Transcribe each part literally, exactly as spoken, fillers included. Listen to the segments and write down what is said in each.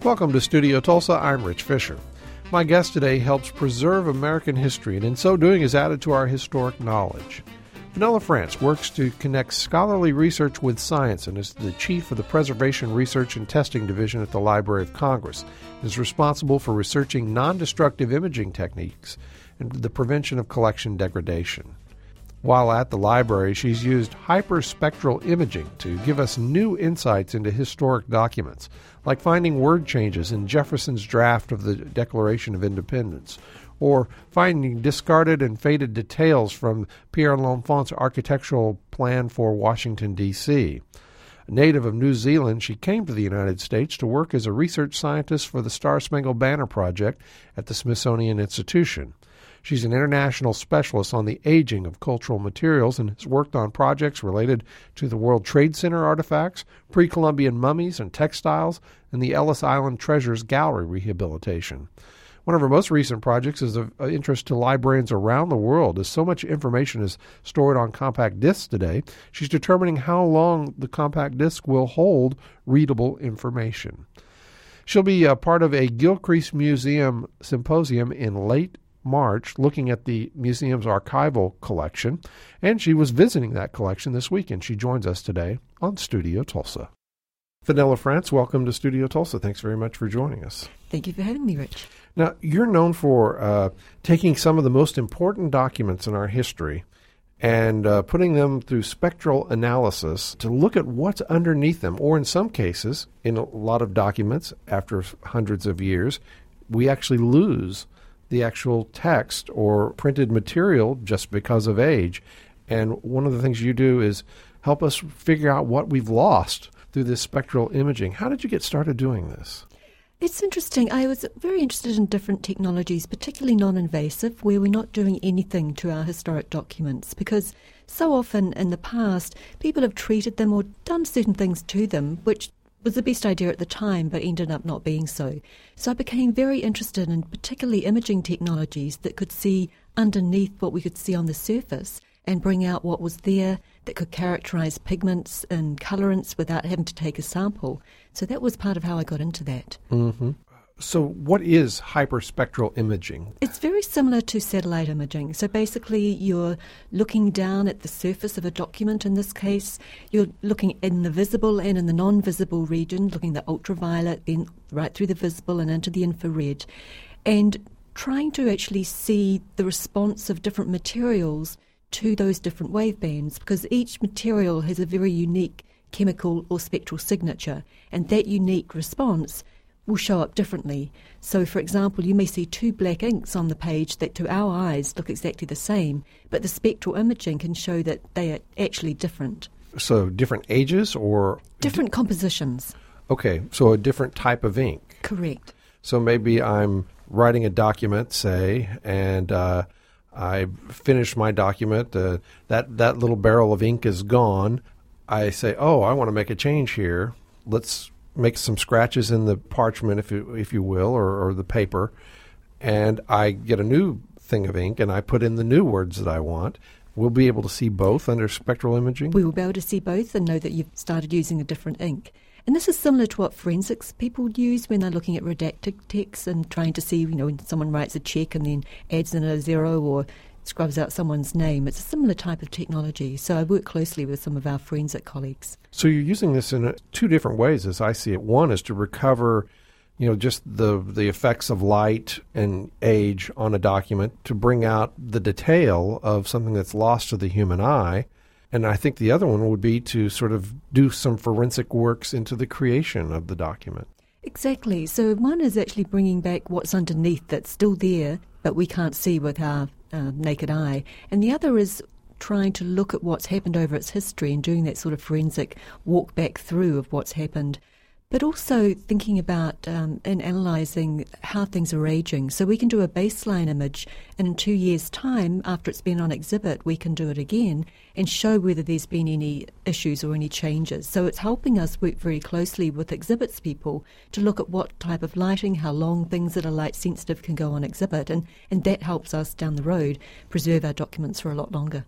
Welcome to Studio Tulsa. I'm Rich Fisher. My guest today helps preserve American history and in so doing has added to our historic knowledge. Fenella France works to connect scholarly research with science and is the chief of the Preservation Research and Testing Division at the Library of Congress. She is responsible for researching non-destructive imaging techniques and the prevention of collection degradation. While at the library, she's used hyperspectral imaging to give us new insights into historic documents, like finding word changes in Jefferson's draft of the Declaration of Independence, or finding discarded and faded details from Pierre L'Enfant's architectural plan for Washington, D C A native of New Zealand, she came to the United States to work as a research scientist for the Star-Spangled Banner Project at the Smithsonian Institution. She's an international specialist on the aging of cultural materials and has worked on projects related to the World Trade Center artifacts, pre-Columbian mummies and textiles, and the Ellis Island Treasures Gallery rehabilitation. One of her most recent projects is of interest to librarians around the world. As so much information is stored on compact discs today, she's determining how long the compact disc will hold readable information. She'll be a part of a Gilcrease Museum symposium in late March looking at the museum's archival collection, and she was visiting that collection this weekend. She joins us today on Studio Tulsa. Fenella France, welcome to Studio Tulsa. Thanks very much for joining us. Thank you for having me, Rich. Now, you're known for uh, taking some of the most important documents in our history and uh, putting them through spectral analysis to look at what's underneath them, or in some cases, in a lot of documents, after hundreds of years, we actually lose the actual text or printed material just because of age. And one of the things you do is help us figure out what we've lost through this spectral imaging. How did you get started doing this? It's interesting. I was very interested in different technologies, particularly non-invasive, where we're not doing anything to our historic documents, because so often in the past, people have treated them or done certain things to them, which was the best idea at the time, but ended up not being so. So I became very interested in particularly imaging technologies that could see underneath what we could see on the surface and bring out what was there that could characterize pigments and colorants without having to take a sample. So that was part of how I got into that. Mm-hmm. So what is hyperspectral imaging? It's very similar to satellite imaging. So basically you're looking down at the surface of a document in this case. You're looking in the visible and in the non-visible region, looking at the ultraviolet, then right through the visible and into the infrared, and trying to actually see the response of different materials to those different wavebands, because each material has a very unique chemical or spectral signature, and that unique response will show up differently. So, for example, you may see two black inks on the page that to our eyes look exactly the same, but the spectral imaging can show that they are actually different. So different ages or? Different d- compositions. Okay, so a different type of ink. Correct. So maybe I'm writing a document, say, and uh, I finish my document. Uh, that, that little barrel of ink is gone. I say, oh, I want to make a change here. Let's make some scratches in the parchment, if you, if you will, or, or the paper, and I get a new thing of ink, and I put in the new words that I want. We'll be able to see both under spectral imaging? We will be able to see both and know that you've started using a different ink. And this is similar to what forensics people use when they're looking at redacted text and trying to see, you know, when someone writes a check and then adds in a zero or scrubs out someone's name. It's a similar type of technology. So I work closely with some of our forensic colleagues. So you're using this in a, two different ways as I see it. One is to recover, you know, just the, the effects of light and age on a document to bring out the detail of something that's lost to the human eye. And I think the other one would be to sort of do some forensic works into the creation of the document. Exactly. So one is actually bringing back what's underneath that's still there, but we can't see with our uh, naked eye. And the other is trying to look at what's happened over its history and doing that sort of forensic walk back through of what's happened, but also thinking about um, and analysing how things are aging. So we can do a baseline image, and in two years' time, after it's been on exhibit, we can do it again and show whether there's been any issues or any changes. So it's helping us work very closely with exhibits people to look at what type of lighting, how long things that are light sensitive can go on exhibit, and, and that helps us down the road preserve our documents for a lot longer.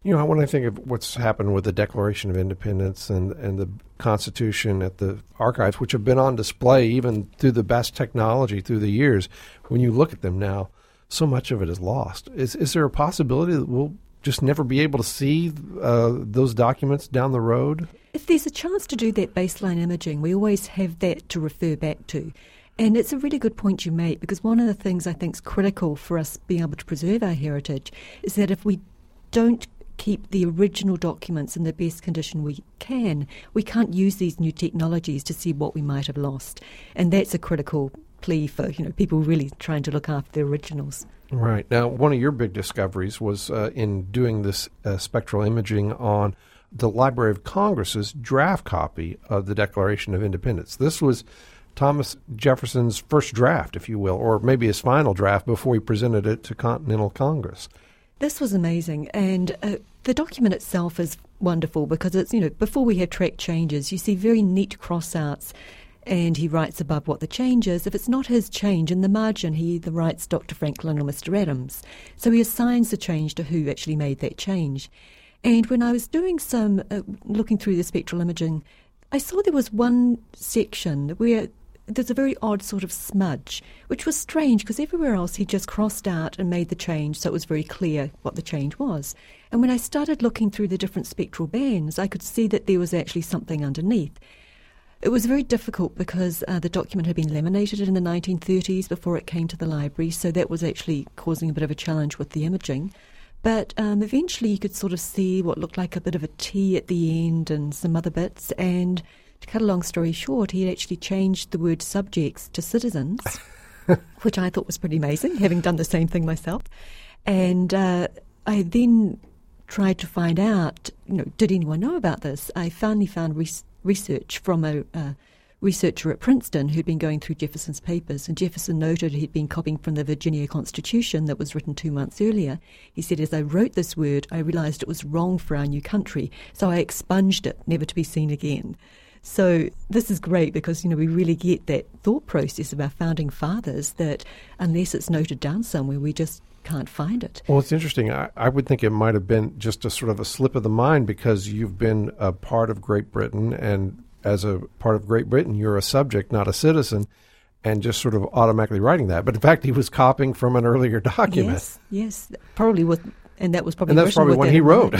You know, when I think of what's happened with the Declaration of Independence and, and the Constitution at the archives, which have been on display even through the best technology through the years, when you look at them now, so much of it is lost. Is is there a possibility that we'll just never be able to see uh, those documents down the road? If there's a chance to do that baseline imaging, we always have that to refer back to. And it's a really good point you make, because one of the things I think is critical for us being able to preserve our heritage is that if we don't keep the original documents in the best condition we can, we can't use these new technologies to see what we might have lost. And that's a critical plea for, you know, people really trying to look after the originals. Right. Now, one of your big discoveries was uh, in doing this uh, spectral imaging on the Library of Congress's draft copy of the Declaration of Independence. This was Thomas Jefferson's first draft, if you will, or maybe his final draft before he presented it to Continental Congress. This was amazing, and uh, the document itself is wonderful because it's, you know, before we have track changes, you see very neat cross-outs, and he writes above what the change is. If it's not his change, in the margin he either writes Doctor Franklin or Mister Adams. So he assigns the change to who actually made that change. And when I was doing some, uh, looking through the spectral imaging, I saw there was one section where there's a very odd sort of smudge, which was strange because everywhere else he just crossed out and made the change so it was very clear what the change was. And when I started looking through the different spectral bands, I could see that there was actually something underneath. It was very difficult because uh, the document had been laminated in the nineteen thirties before it came to the library, so that was actually causing a bit of a challenge with the imaging. But um, eventually you could sort of see what looked like a bit of a T at the end and some other bits, and to cut a long story short, he had actually changed the word subjects to citizens, which I thought was pretty amazing, having done the same thing myself. And uh, I then tried to find out, you know, did anyone know about this? I finally found res- research from a uh, researcher at Princeton who'd been going through Jefferson's papers, and Jefferson noted he'd been copying from the Virginia Constitution that was written two months earlier. He said, as I wrote this word, I realized it was wrong for our new country, so I expunged it, never to be seen again. So this is great because, you know, we really get that thought process of our founding fathers that unless it's noted down somewhere, we just can't find it. Well, it's interesting. I, I would think it might have been just a sort of a slip of the mind because you've been a part of Great Britain, and as a part of Great Britain, you're a subject, not a citizen, and just sort of automatically writing that. But in fact, he was copying from an earlier document. Yes, yes, probably with... And that was probably and that's probably when he wrote.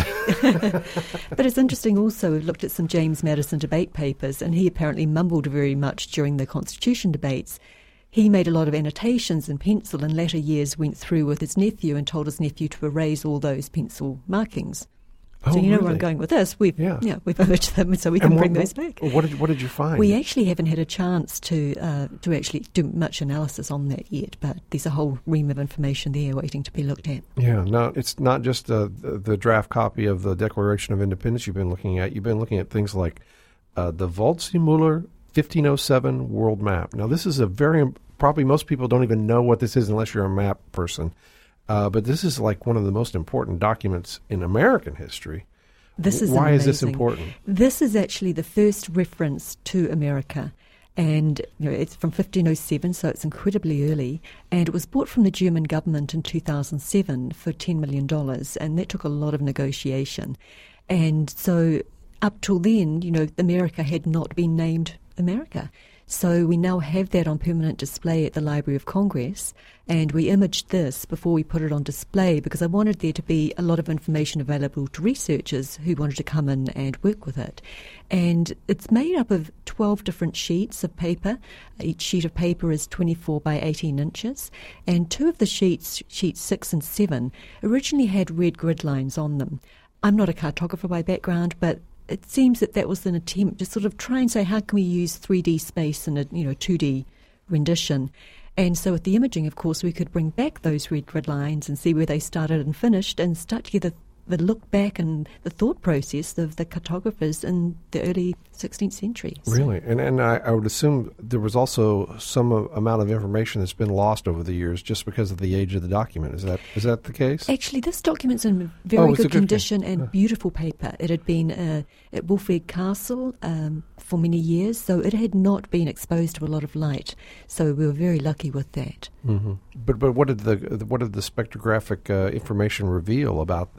But it's interesting also, we've looked at some James Madison debate papers, and he apparently mumbled very much during the Constitution debates. He made a lot of annotations in pencil, and latter years went through with his nephew and told his nephew to erase all those pencil markings. Oh, so you know really? where I'm going with this. We've, yeah. yeah, we've urged them so we can and bring what, those back. What did, what did you find? We actually haven't had a chance to uh, to actually do much analysis on that yet, but there's a whole ream of information there waiting to be looked at. Yeah, no, it's not just uh, the, the draft copy of the Declaration of Independence you've been looking at. You've been looking at things like uh, the Waldseemüller fifteen oh seven world map. Now, this is a very, probably most people don't even know what this is unless you're a map person, uh, but this is like one of the most important documents in American history. This is Why amazing. is this important? This is actually the first reference to America. And you know, it's from fifteen oh seven, so it's incredibly early. And it was bought from the German government in two thousand seven for ten million dollars. And that took a lot of negotiation. And so up till then, you know, America had not been named America. So we now have that on permanent display at the Library of Congress, and we imaged this before we put it on display because I wanted there to be a lot of information available to researchers who wanted to come in and work with it. And it's made up of twelve different sheets of paper. Each sheet of paper is twenty-four by eighteen inches, and two of the sheets, sheets six and seven, originally had red grid lines on them. I'm not a cartographer by background, but it seems that that was an attempt to sort of try and say, how can we use three D space in a you know two D rendition? And so with the imaging, of course, we could bring back those red grid lines and see where they started and finished and start to get the, the look back and the thought process of the cartographers in the early sixteenth century. So. Really? And and I, I would assume there was also some uh, amount of information that's been lost over the years just because of the age of the document. Is that is that the case? Actually, this document's in very oh, good, good condition thing. and uh. beautiful paper. It had been uh, at Wolfegg Castle um, for many years, so it had not been exposed to a lot of light. So we were very lucky with that. Mm-hmm. But but what did the what did the spectrographic uh, information reveal about the document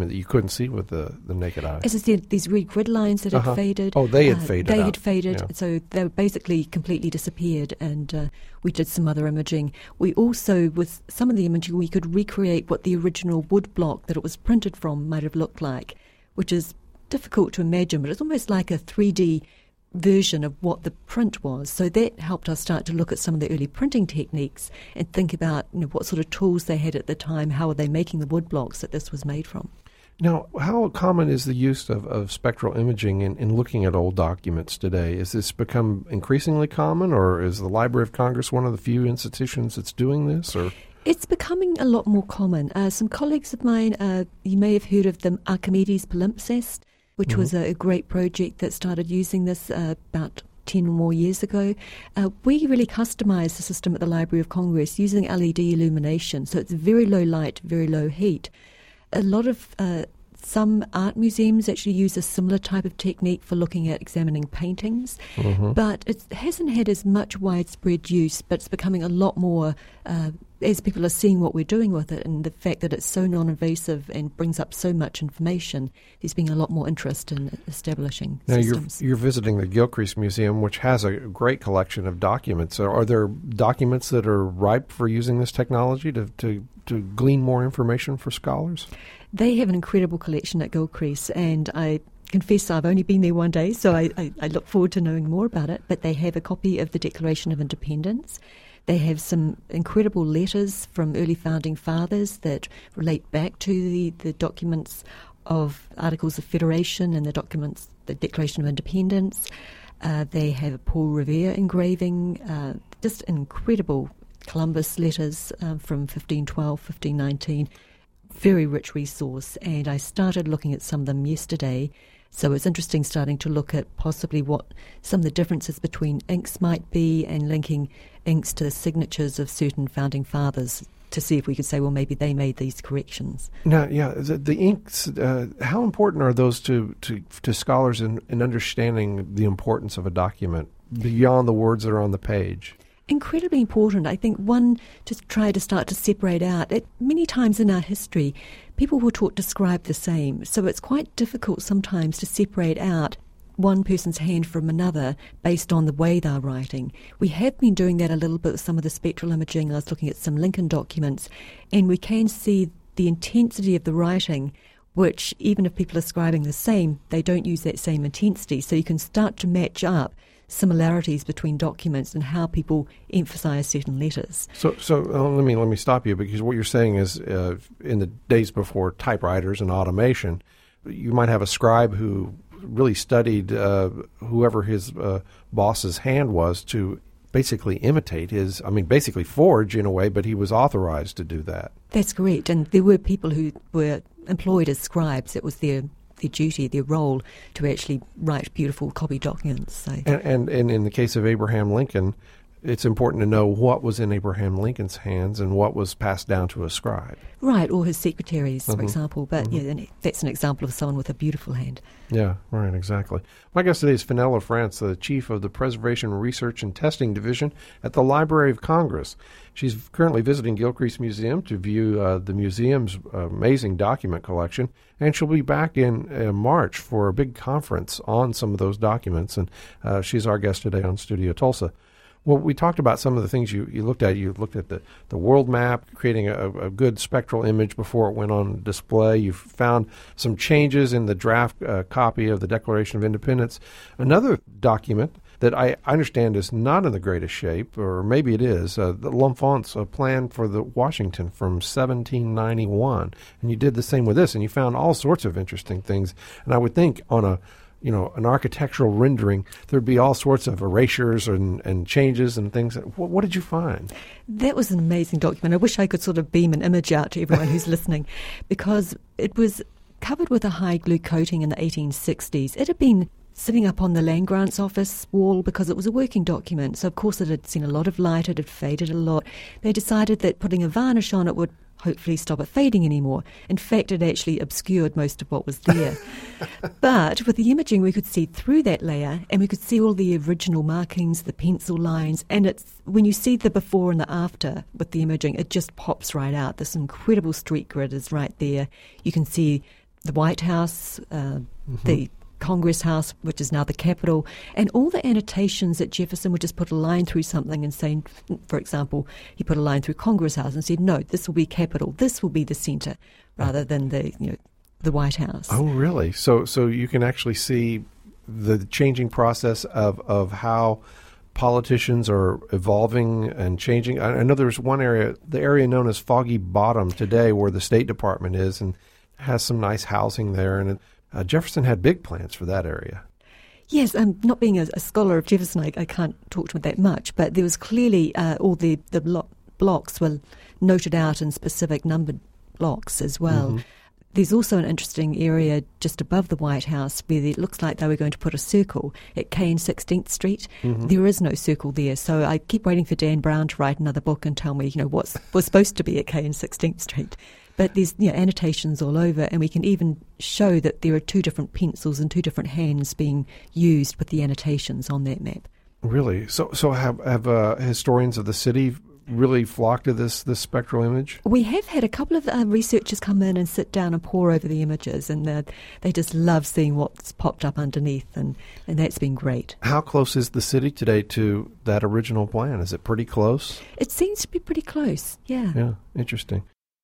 document that you couldn't see with the, the naked eye. As I said, these red grid lines that uh-huh. had faded. Oh, they had uh, faded They out. had faded, Yeah. so they were basically completely disappeared, and uh, we did some other imaging. We also, with some of the imaging, we could recreate what the original wood block that it was printed from might have looked like, which is difficult to imagine, but it's almost like a three D version of what the print was. So that helped us start to look at some of the early printing techniques and think about, you know, what sort of tools they had at the time, how were they making the wood blocks that this was made from. Now, how common is the use of, of spectral imaging in, in looking at old documents today? Is this become increasingly common, or is the Library of Congress one of the few institutions that's doing this? Or It's becoming a lot more common. Uh, some colleagues of mine, uh, you may have heard of the Archimedes palimpsest, which mm-hmm. was a, a great project that started using this uh, about ten or more years ago. Uh, we really customised the system at the Library of Congress using L E D illumination, so it's very low light, very low heat. A lot of uh, some art museums actually use a similar type of technique for looking at examining paintings, mm-hmm. but it hasn't had as much widespread use, but it's becoming a lot more uh, as people are seeing what we're doing with it, and the fact that it's so non-invasive and brings up so much information, there's been a lot more interest in establishing now systems. You're, you're visiting the Gilcrease Museum, which has a great collection of documents. Are there documents that are ripe for using this technology to, to, to glean more information for scholars? They have an incredible collection at Gilcrease, and I confess I've only been there one day, so I, I, I look forward to knowing more about it. But they have a copy of the Declaration of Independence. They have some incredible letters from early founding fathers that relate back to the, the documents of Articles of Federation and the documents, the Declaration of Independence. Uh, they have a Paul Revere engraving, uh, just incredible Columbus letters uh, from fifteen twelve, fifteen nineteen. Very rich resource, and I started looking at some of them yesterday. So it's interesting starting to look at possibly what some of the differences between inks might be and linking inks to the signatures of certain founding fathers to see if we could say, well, maybe they made these corrections. Now, yeah, the, the inks, uh, how important are those to, to, to scholars in, in understanding the importance of a document beyond the words that are on the page? Incredibly important. I think one, to try to start to separate out. It, many times in our history, people were taught to scribe the same, so it's quite difficult sometimes to separate out one person's hand from another based on the way they're writing. We have been doing that a little bit with some of the spectral imaging. I was looking at some Lincoln documents, and we can see the intensity of the writing, which even if people are scribing the same, they don't use that same intensity. So you can start to match up similarities between documents and how people emphasize certain letters. So, so uh, let me let me stop you, because what you're saying is, uh, in the days before typewriters and automation, you might have a scribe who really studied uh, whoever his uh, boss's hand was to basically imitate his. I mean, basically forge in a way, but he was authorized to do that. That's correct, and there were people who were employed as scribes. It was their their duty, their role, to actually write beautiful copy documents. So. And, and, and in the case of Abraham Lincoln, it's important to know what was in Abraham Lincoln's hands and what was passed down to a scribe. Right, or his secretaries, mm-hmm. for example. But mm-hmm. yeah, that's an example of someone with a beautiful hand. Yeah, right, exactly. My guest today is Fenella France, the chief of the Preservation Research and Testing Division at the Library of Congress. She's currently visiting Gilcrease Museum to view uh, the museum's uh, amazing document collection, and she'll be back in uh, March for a big conference on some of those documents, and uh, she's our guest today on Studio Tulsa. Well, we talked about some of the things you, you looked at. You looked at the, the world map, creating a, a good spectral image before it went on display. You found some changes in the draft uh, copy of the Declaration of Independence. Another document that I understand is not in the greatest shape, or maybe it is, uh, the L'Enfant's uh, plan for the Washington from seventeen ninety-one. And you did the same with this, and you found all sorts of interesting things. And I would think on a you know, an architectural rendering, there'd be all sorts of erasures and, and changes and things. What, what did you find? That was an amazing document. I wish I could sort of beam an image out to everyone who's listening, because it was covered with a high glue coating in the eighteen sixties. It had been sitting up on the Land Grants Office wall because it was a working document. So, of course, it had seen a lot of light. It had faded a lot. They decided that putting a varnish on it would hopefully stop it fading anymore. In fact, it actually obscured most of what was there. But with the imaging, we could see through that layer, and we could see all the original markings, the pencil lines, and it's when you see the before and the after with the imaging, it just pops right out. This incredible street grid is right there. You can see the White House, uh, mm-hmm. the Congress House, which is now the Capitol, and all the annotations that Jefferson would just put a line through something and say, for example, he put a line through Congress House and said, no, this will be Capitol, this will be the center, rather than the, you know, the White House. Oh, really? So so you can actually see the changing process of, of how politicians are evolving and changing. I, I know there's one area, the area known as Foggy Bottom today, where the State Department is, and has some nice housing there, and it, Uh, Jefferson had big plans for that area. Yes, um, not being a, a scholar of Jefferson, I, I can't talk to him that much, but there was clearly uh, all the, the blo- blocks were noted out in specific numbered blocks as well. Mm-hmm. There's also an interesting area just above the White House where it looks like they were going to put a circle at K and sixteenth Street. Mm-hmm. There is no circle there, so I keep waiting for Dan Brown to write another book and tell me, you know, what's was supposed to be at K and sixteenth Street. But there's, you know, annotations all over, and we can even show that there are two different pencils and two different hands being used with the annotations on that map. Really? So so have, have uh, historians of the city really flocked to this, this spectral image? We have had a couple of uh, researchers come in and sit down and pore over the images, and uh, they just love seeing what's popped up underneath, and, and that's been great. How close is the city today to that original plan? Is it pretty close? It seems to be pretty close, yeah. Yeah, interesting.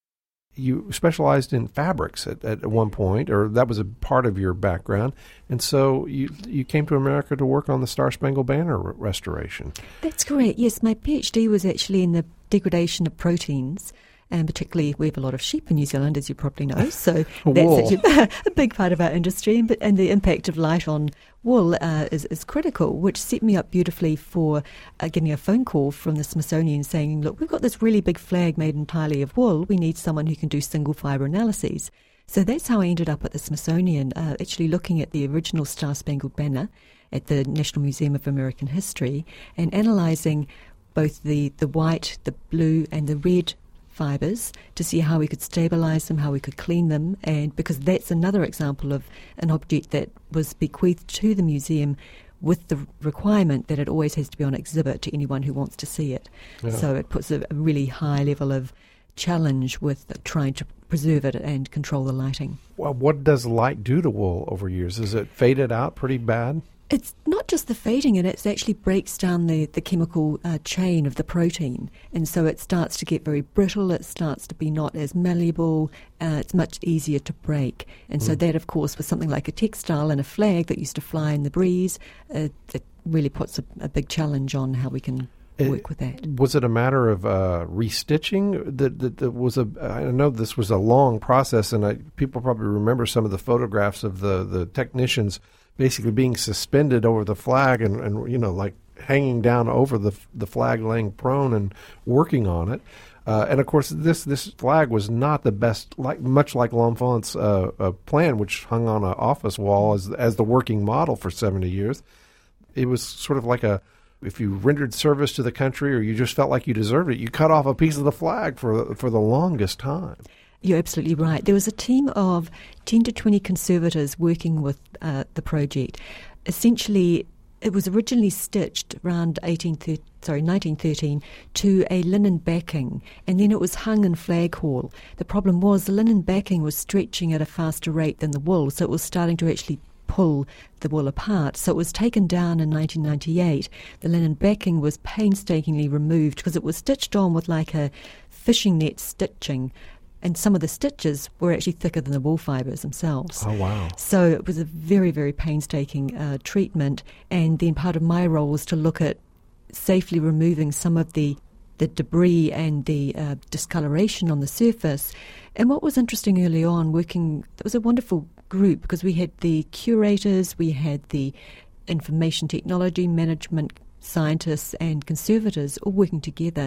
You specialized in fabrics at, at one point, or that was a part of your background, and so you you came to America to work on the Star-Spangled Banner re- restoration. That's correct, yes. My PhD was actually in the degradation of proteins, and particularly we have a lot of sheep in New Zealand, as you probably know, so that's actually a big part of our industry, and, and the impact of light on wool uh, is, is critical, which set me up beautifully for uh, getting a phone call from the Smithsonian saying, look, we've got this really big flag made entirely of wool. We need someone who can do single fibre analyses. So that's how I ended up at the Smithsonian, uh, actually looking at the original Star-Spangled Banner at the National Museum of American History and analysing both the, the white, the blue and the red fibres to see how we could stabilise them, how we could clean them, and because that's another example of an object that was bequeathed to the museum with the requirement that it always has to be on exhibit to anyone who wants to see it. Yeah. So it puts a, a really high level of challenge with trying to preserve it and control the lighting. Well, what does light do to wool over years? Is it faded out pretty bad? It's not just the fading, and it actually breaks down the, the chemical uh, chain of the protein. And so it starts to get very brittle, it starts to be not as malleable, uh, it's much easier to break. And mm. so that, of course, was something like a textile and a flag that used to fly in the breeze. Uh, it really puts a, a big challenge on how we can it, work with that. Was it a matter of uh, restitching? That, that, that was a. I know this was a long process, and I, people probably remember some of the photographs of the, the technicians basically being suspended over the flag and, and you know, like hanging down over the the flag, laying prone and working on it. Uh, and, of course, this this flag was not the best, like much like L'Enfant's uh, uh, plan, which hung on an office wall as as the working model for seventy years. It was sort of like a, if you rendered service to the country or you just felt like you deserved it, you cut off a piece of the flag for for the longest time. You're absolutely right. There was a team of ten to twenty conservators working with uh, the project. Essentially, it was originally stitched around eighteen thirty, sorry, nineteen thirteen to a linen backing, and then it was hung in flag hall. The problem was the linen backing was stretching at a faster rate than the wool, so it was starting to actually pull the wool apart. So it was taken down in nineteen ninety-eight. The linen backing was painstakingly removed because it was stitched on with like a fishing net stitching. And some of the stitches were actually thicker than the wool fibres themselves. Oh, wow. So it was a very, very painstaking uh, treatment. And then part of my role was to look at safely removing some of the, the debris and the uh, discoloration on the surface. And what was interesting early on, working, it was a wonderful group because we had the curators, we had the information technology management scientists and conservators all working together.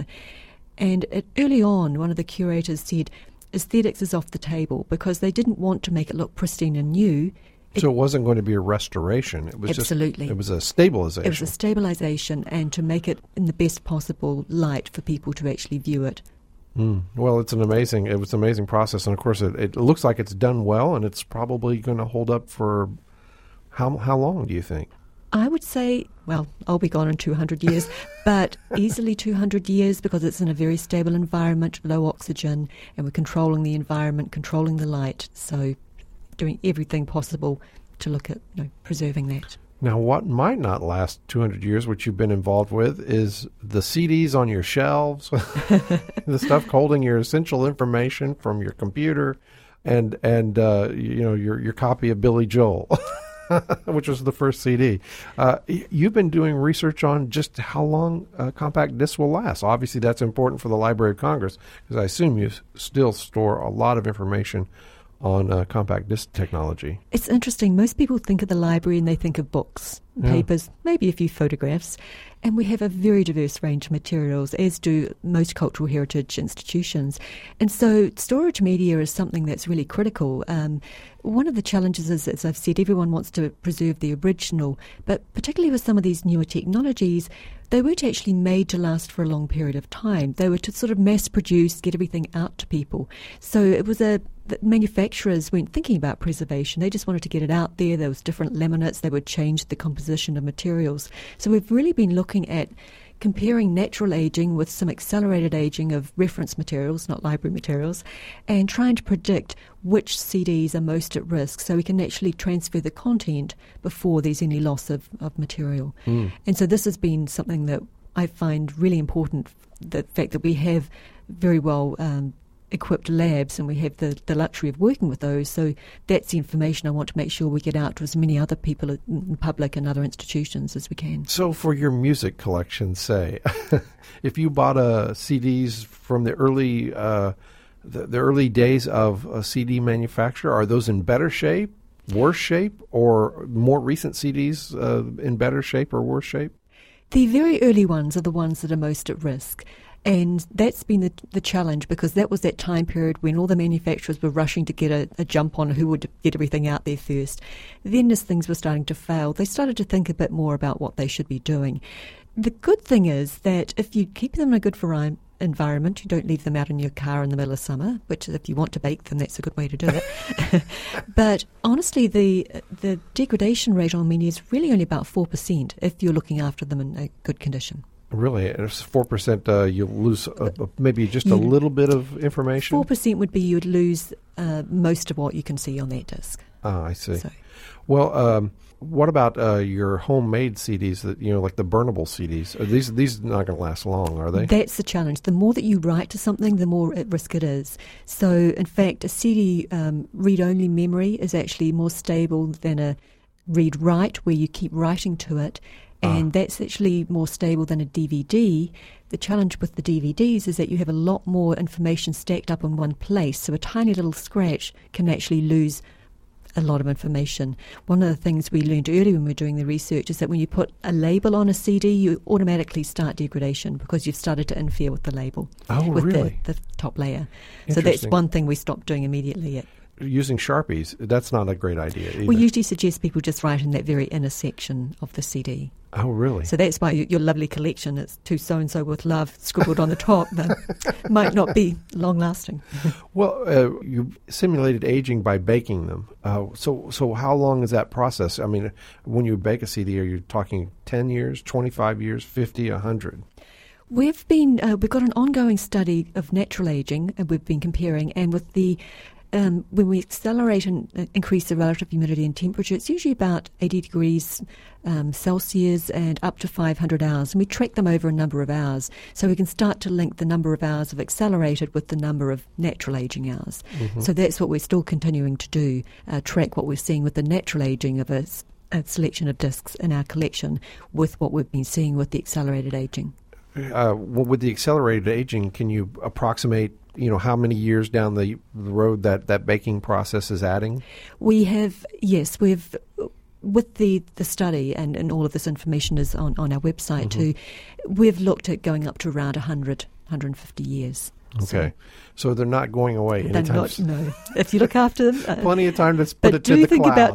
And at, early on, one of the curators said, aesthetics is off the table because they didn't want to make it look pristine and new. It, so it wasn't going to be a restoration. It was absolutely. Just, it was a stabilization. It was a stabilization and to make it in the best possible light for people to actually view it. Mm. Well, it's an amazing, it was an amazing process. And, of course, it, it looks like it's done well, and it's probably going to hold up for how how long, do you think? I would say, well, I'll be gone in two hundred years, but easily two hundred years because it's in a very stable environment, low oxygen, and we're controlling the environment, controlling the light. So doing everything possible to look at you know, preserving that. Now, what might not last two hundred years, which you've been involved with, is the C Ds on your shelves, the stuff holding your essential information from your computer, and and uh, you know your your copy of Billy Joel, which was the first C D. Uh, you've been doing research on just how long uh, compact discs will last. Obviously, that's important for the Library of Congress, because I assume you s- still store a lot of information on uh, compact disc technology. It's interesting. Most people think of the library and they think of books, Yeah. papers, maybe a few photographs, and we have a very diverse range of materials, as do most cultural heritage institutions. And so storage media is something that's really critical. Um, one of the challenges is, as I've said, everyone wants to preserve the original, but particularly with some of these newer technologies, they weren't actually made to last for a long period of time. They were to sort of mass produce, get everything out to people. So it was a the manufacturers weren't thinking about preservation. They just wanted to get it out there. There was different laminates. They would change the composition of materials. So we've really been looking at comparing natural aging with some accelerated aging of reference materials, not library materials, and trying to predict which C Ds are most at risk so we can actually transfer the content before there's any loss of, of material. Mm. And so this has been something that I find really important, the fact that we have very well um, equipped labs and we have the, the luxury of working with those. So that's the information I want to make sure we get out to as many other people in the public and other institutions as we can. So for your music collection, say, if you bought a C Ds from the early uh, the, the early days of a C D manufacturer, are those in better shape, worse shape, or more recent C Ds uh, in better shape or worse shape? The very early ones are the ones that are most at risk. And that's been the, the challenge, because that was that time period when all the manufacturers were rushing to get a, a jump on who would get everything out there first. Then as things were starting to fail, they started to think a bit more about what they should be doing. The good thing is that if you keep them in a good vari- environment, you don't leave them out in your car in the middle of summer, which if you want to bake them, that's a good way to do it. But honestly, the the degradation rate on media is really only about four percent if you're looking after them in a good condition. Really? It's four percent uh, you lose uh, maybe just a little bit of information? four percent would be you'd lose uh, most of what you can see on that disc. Ah, I see. So. Well, um, what about uh, your homemade C Ds, that you know, like the burnable C Ds? Are these these are not going to last long, are they? That's the challenge. The more that you write to something, the more at risk it is. So, in fact, a C D um, read-only memory is actually more stable than a read-write, where you keep writing to it. And ah. that's actually more stable than a D V D. The challenge with the D V Ds is that you have a lot more information stacked up in one place. So a tiny little scratch can actually lose a lot of information. One of the things we learned earlier when we were doing the research is that when you put a label on a C D, you automatically start degradation because you've started to interfere with the label. Oh, with really? the, the top layer. So that's one thing we stopped doing immediately. At, Using Sharpies, that's not a great idea either. We usually suggest people just write in that very inner section of the C D. Oh, really? So that's why your lovely collection, it's to so-and-so with love scribbled on the top, but might not be long-lasting. Well, uh, you simulated aging by baking them. Uh, so so how long is that process? I mean, when you bake a C D, are you talking ten years, twenty-five years, fifty, one hundred? We've been, uh, we've got an ongoing study of natural aging, and we've been comparing, and with the Um, when we accelerate and uh, increase the relative humidity and temperature, it's usually about eighty degrees um, Celsius and up to five hundred hours. And we track them over a number of hours. So we can start to link the number of hours of accelerated with the number of natural aging hours. Mm-hmm. So that's what we're still continuing to do, uh, track what we're seeing with the natural aging of a, a selection of discs in our collection with what we've been seeing with the accelerated aging. Uh, well, with the accelerated aging, can you approximate, you know, how many years down the, the road that, that baking process is adding? We have, yes, we've, with the, the study, and, and all of this information is on, on our website mm-hmm. too, we've looked at going up to around one hundred, one hundred fifty years. Okay. So, so they're not going away anytime soon. No. If you look after them. Uh, Plenty of time to put it to the cloud. But do think about trans-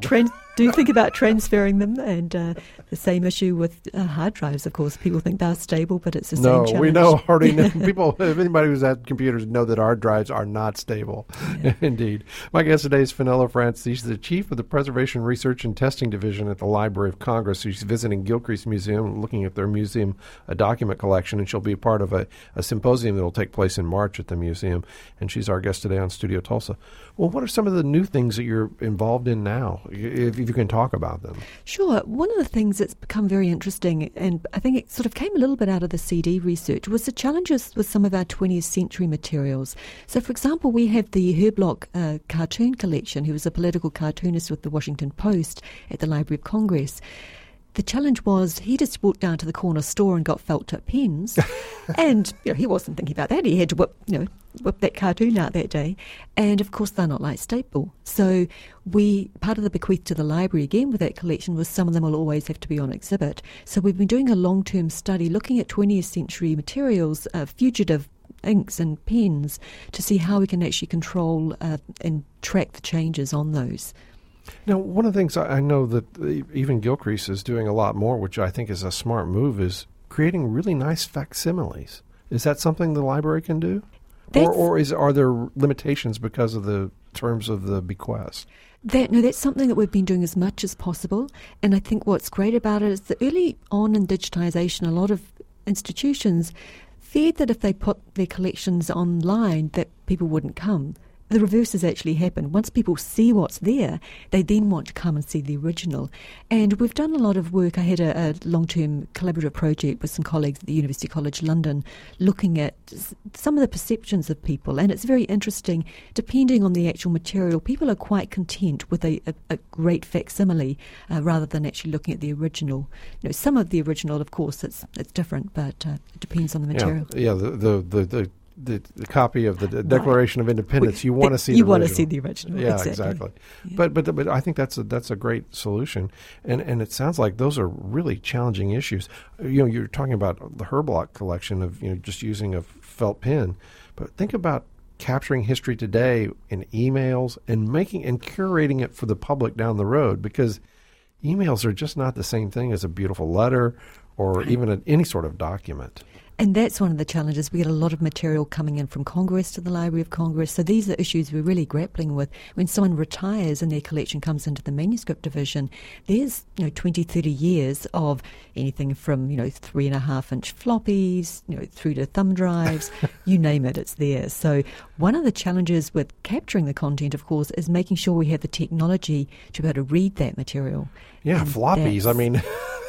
do think about transferring them, and uh, the same issue with uh, hard drives, of course. People think they're stable, but it's the no, same challenge. we know already. Know, people, if anybody who's at computers know that hard drives are not stable. Yeah. Indeed. My guest today is Fenella France. She's the chief of the Preservation Research and Testing Division at the Library of Congress. She's visiting Gilcrease Museum, looking at their museum uh, document collection, and she'll be part of a, a symposium that will take place in March at the museum. And she's our guest today on Studio Tulsa. Well, what are some of the new things that you're involved in now, if, if you can talk about them? Sure. One of the things that's become very interesting, and I think it sort of came a little bit out of the C D research, was the challenges with some of our twentieth century materials. So, for example, we have the Herblock uh, cartoon collection, who was a political cartoonist with the Washington Post at the Library of Congress. The challenge was he just walked down to the corner store and got felt tip pens, and you know, he wasn't thinking about that. He had to whip, you know, whip that cartoon out that day, and of course they're not like staple. So we part of the bequeath to the library again with that collection was some of them will always have to be on exhibit. So we've been doing a long-term study looking at twentieth century materials, uh, fugitive inks and pens, to see how we can actually control uh, and track the changes on those. Now, one of the things I know that even Gilcrease is doing a lot more, which I think is a smart move, is creating really nice facsimiles. Is that something the library can do? Or, or is are there limitations because of the terms of the bequest? That, no, that's something that we've been doing as much as possible. And I think what's great about it is that early on in digitisation, a lot of institutions feared that if they put their collections online that people wouldn't come. The reverse has actually happened. Once people see what's there, they then want to come and see the original. And we've done a lot of work. I had a, a long-term collaborative project with some colleagues at the University College London looking at some of the perceptions of people. And it's very interesting, depending on the actual material, people are quite content with a, a, a great facsimile uh, rather than actually looking at the original. You know, some of the original, of course, it's it's different, but uh, it depends on the material. Yeah, yeah the, the, the, the The, the copy of the D- Declaration right. of Independence, you want to see you the want original. to see the original. Yeah, exactly. exactly. Yeah. But but but I think that's a that's a great solution, and and it sounds like those are really challenging issues. You know, you're talking about the Herblock collection of you know just using a felt pen, but think about capturing history today in emails and making and curating it for the public down the road, because emails are just not the same thing as a beautiful letter or right. even a, any sort of document. And that's one of the challenges. We get a lot of material coming in from Congress to the Library of Congress. So these are issues we're really grappling with. When someone retires and their collection comes into the manuscript division, there's you know twenty, thirty years of anything from you know three and a half inch floppies, you know through to thumb drives, you name it, it's there. So one of the challenges with capturing the content, of course, is making sure we have the technology to be able to read that material. Yeah, and floppies. I mean.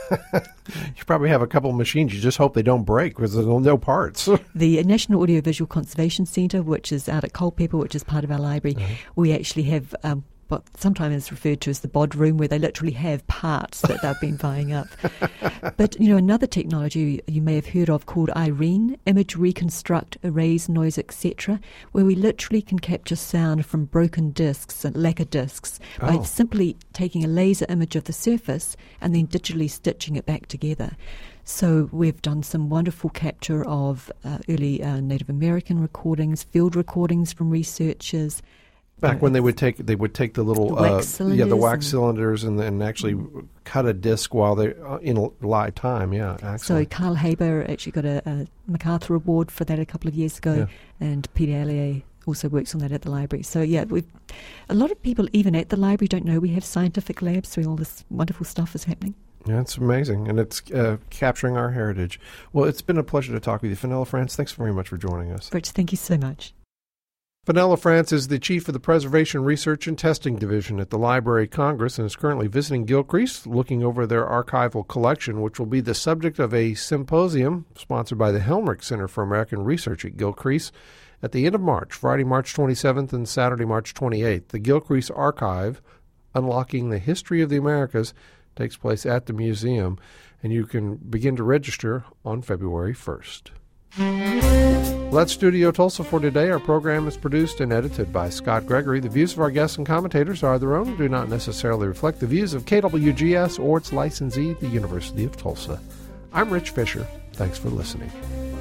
You probably have a couple of machines. You just hope they don't break because there's no parts. The National Audiovisual Conservation Centre, which is out at Culpeper, which is part of our library, mm-hmm. we actually have um, what sometimes is referred to as the bod room, where they literally have parts that they've been buying up. But, you know, another technology you may have heard of called IRENE, Image Reconstruct, Erase Noise, et cetera, where we literally can capture sound from broken discs and lacquer discs oh. by simply taking a laser image of the surface and then digitally stitching it back together. So we've done some wonderful capture of uh, early uh, Native American recordings, field recordings from researchers. Back when they would take they would take the little the wax uh, yeah the wax cylinders and, and actually cut a disc while they uh, in live time yeah actually. So Carl Haber actually got a, a MacArthur Award for that a couple of years ago, yeah. and Peter Allier also works on that at the library. So yeah, we've a lot of people even at the library don't know we have scientific labs where all this wonderful stuff is happening. Yeah, it's amazing, and it's uh, capturing our heritage. Well, it's been a pleasure to talk with you, Fenella France. Thanks very much for joining us. Rich, thank you so much. Fenella France is the chief of the Preservation Research and Testing Division at the Library of Congress and is currently visiting Gilcrease, looking over their archival collection, which will be the subject of a symposium sponsored by the Helmrich Center for American Research at Gilcrease at the end of March, Friday, March twenty-seventh and Saturday, March twenty-eighth. The Gilcrease Archive, Unlocking the History of the Americas, takes place at the museum, and you can begin to register on February first. Well, that's Studio Tulsa for today. Our program is produced and edited by Scott Gregory. The views of our guests and commentators are their own and do not necessarily reflect the views of K W G S or its licensee, the University of Tulsa. I'm Rich Fisher. Thanks for listening.